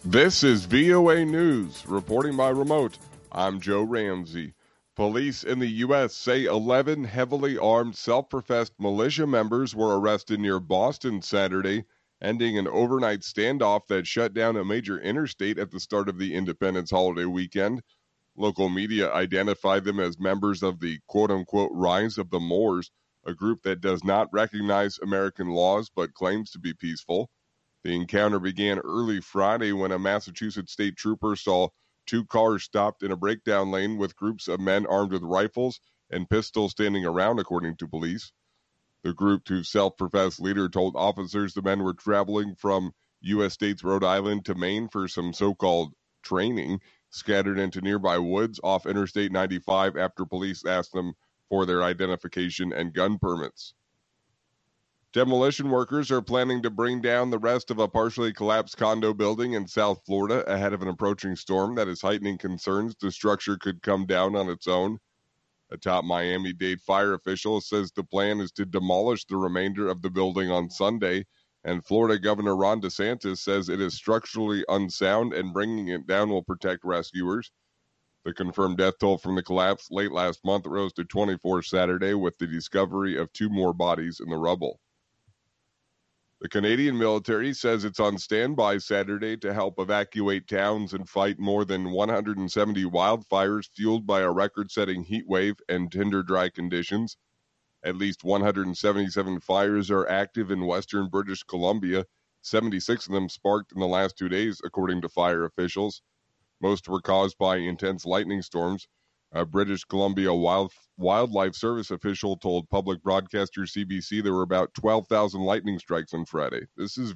This is VOA News, reporting by remote. I'm Joe Ramsey. Police in the U.S. say 11 heavily armed self-professed militia members were arrested near Boston Saturday, ending an overnight standoff that shut down a major interstate at the start of the Independence holiday weekend. Local media identified them as members of the quote-unquote Rise of the Moors, a group that does not recognize American laws but claims to be peaceful. The encounter began early Friday when a Massachusetts state trooper saw two cars stopped in a breakdown lane with groups of men armed with rifles and pistols standing around, according to police. The group, whose self-professed leader told officers the men were traveling from U.S. states Rhode Island to Maine for some so-called training, scattered into nearby woods off Interstate 95 after police asked them for their identification and gun permits. Demolition workers are planning to bring down the rest of a partially collapsed condo building in South Florida ahead of an approaching storm that is heightening concerns the structure could come down on its own. A top Miami-Dade fire official says the plan is to demolish the remainder of the building on Sunday, and Florida Governor Ron DeSantis says it is structurally unsound and bringing it down will protect rescuers. The confirmed death toll from the collapse late last month rose to 24 Saturday with the discovery of two more bodies in the rubble. The Canadian military says it's on standby Saturday to help evacuate towns and fight more than 170 wildfires fueled by a record-setting heat wave and tinder dry conditions. At least 177 fires are active in western British Columbia, 76 of them sparked in the last 2 days, according to fire officials. Most were caused by intense lightning storms. A British Columbia Wildlife Service official told public broadcaster CBC there were about 12,000 lightning strikes on Friday. This is